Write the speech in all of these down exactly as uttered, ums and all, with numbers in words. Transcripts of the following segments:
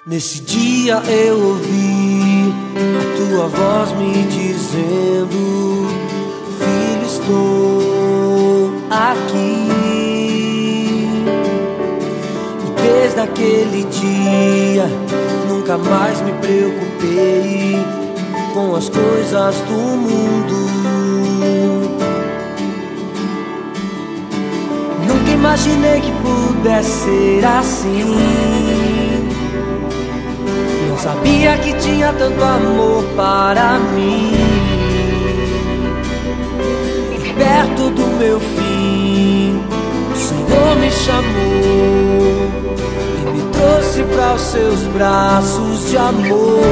Nesse dia eu ouvi a tua voz me dizendo: filho, estou aqui. E desde aquele dia nunca mais me preocupei com as coisas do mundo. Nunca imaginei que pudesse ser assim. Não sabia que tinha tanto amor para mim. E perto do meu fim, o Senhor me chamou e me trouxe para os seus braços de amor.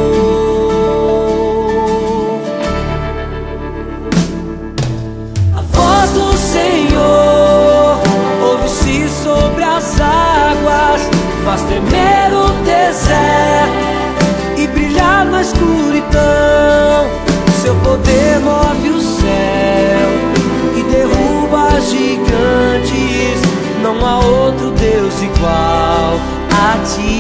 A voz do Senhor ouve-se sobre as águas, faz tremer o deserto e brilhar na escuridão. Seu poder move o céu e derruba gigantes. Não há outro Deus igual a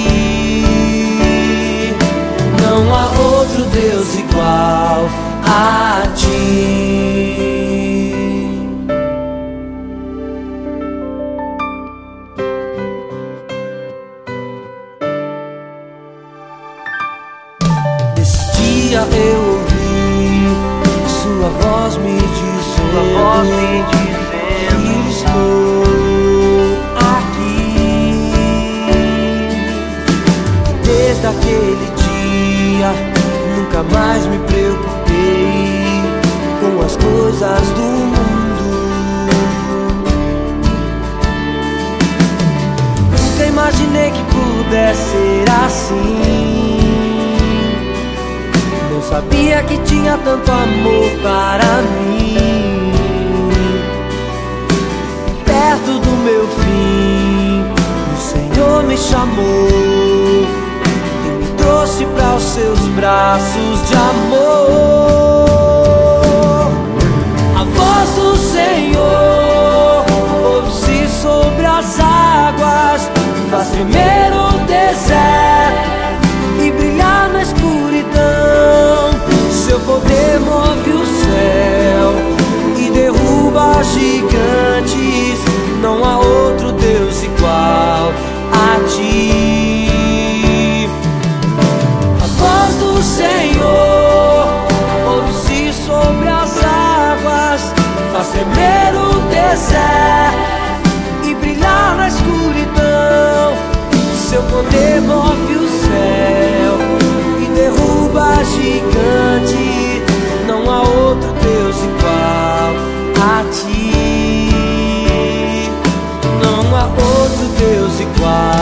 ti. Não há outro Deus igual a ti. Eu ouvi sua voz me dizendo: filho, estou aqui. Desde aquele dia nunca mais me preocupei com as coisas do mundo. Nunca imaginei que pudesse ser assim. Não sabia que tinha tanto amor para mim. Perto do meu fim, o Senhor me chamou e me trouxe para os seus braços de amor. A voz do Senhor ouve-se sobre as águas, faz tremer o deserto e brilhar na escuridão. Seu poder move o céu e derruba gigantes. Não há outro Deus igual a ti. A voz do Senhor ouve-se sobre as águas, faz tremer o deserto e brilhar na escuridão. Seu poder move o céu e derruba gigante. Não há outro Deus igual a ti. Não há outro Deus igual